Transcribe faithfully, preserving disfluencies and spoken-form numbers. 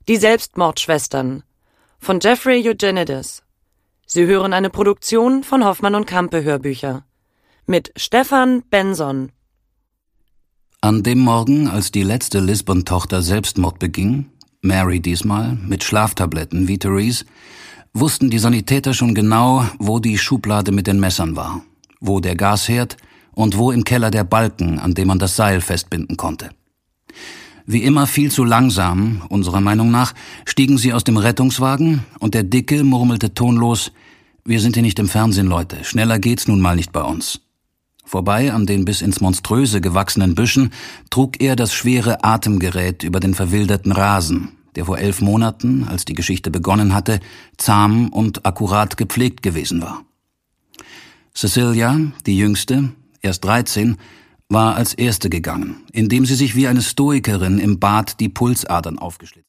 Die Selbstmordschwestern von Jeffrey Eugenides. Sie hören eine Produktion von Hoffmann und Campe Hörbücher mit Stefan Benson. An dem Morgen, als die letzte Lisbon-Tochter Selbstmord beging, Mary diesmal, mit Schlaftabletten wie Therese, wussten die Sanitäter schon genau, wo die Schublade mit den Messern war, wo der Gasherd und wo im Keller der Balken, an dem man das Seil festbinden konnte. Wie immer viel zu langsam, unserer Meinung nach, stiegen sie aus dem Rettungswagen und der Dicke murmelte tonlos: »Wir sind hier nicht im Fernsehen, Leute. Schneller geht's nun mal nicht bei uns.« Vorbei an den bis ins Monströse gewachsenen Büschen trug er das schwere Atemgerät über den verwilderten Rasen, der vor elf Monaten, als die Geschichte begonnen hatte, zahm und akkurat gepflegt gewesen war. Cecilia, die Jüngste, erst dreizehn, war als Erste gegangen, indem sie sich wie eine Stoikerin im Bad die Pulsadern aufgeschlitzt